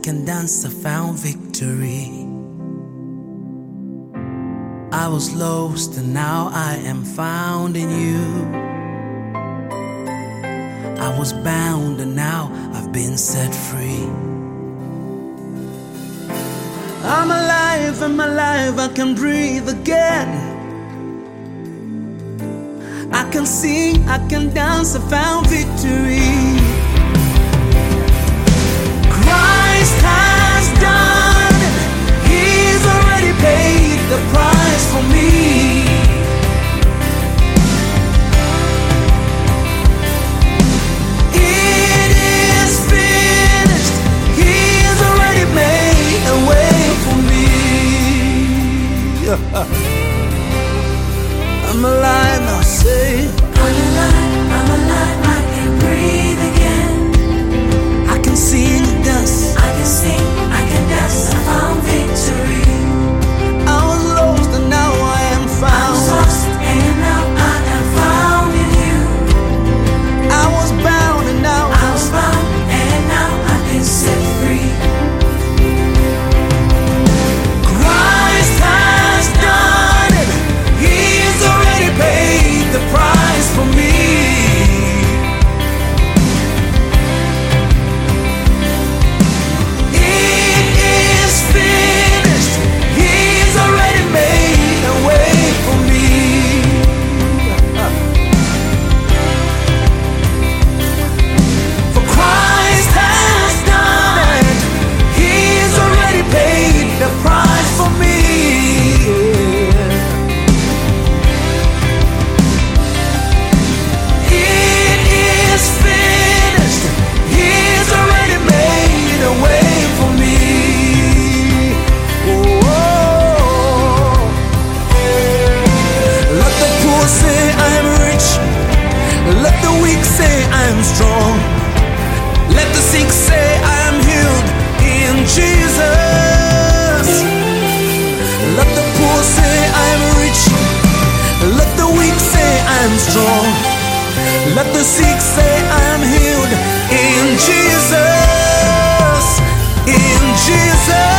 can dance, I found victory. I was lost and now I am found in you. I was bound and now I've been set free. I'm alive, I can breathe again. I can sing, I can dance, I found victory. Christ has done it. He's already paid the price for me. It is finished. He's already made a way for me. I'm alive now, say I'm alive, I can breathe again. I can sing and dance. I can sing, I can dance, I found victory. I was lost and now I am I found. was lost and now I am found in you. I was bound and now I was bound and now I've been set free. Christ has done it. He's already paid the price for me. It is finished. He's already made a way for me. For Christ has done it. He's already paid the price for me. It is finished. He's already made a way for me. Oh, let the poor say I am rich. Let the weak say I am strong. Let the sick say I am healed in Jesus. Let the poor say I am rich. Let the weak say I am strong. Let the sick say I am healed in Jesus. In Jesus.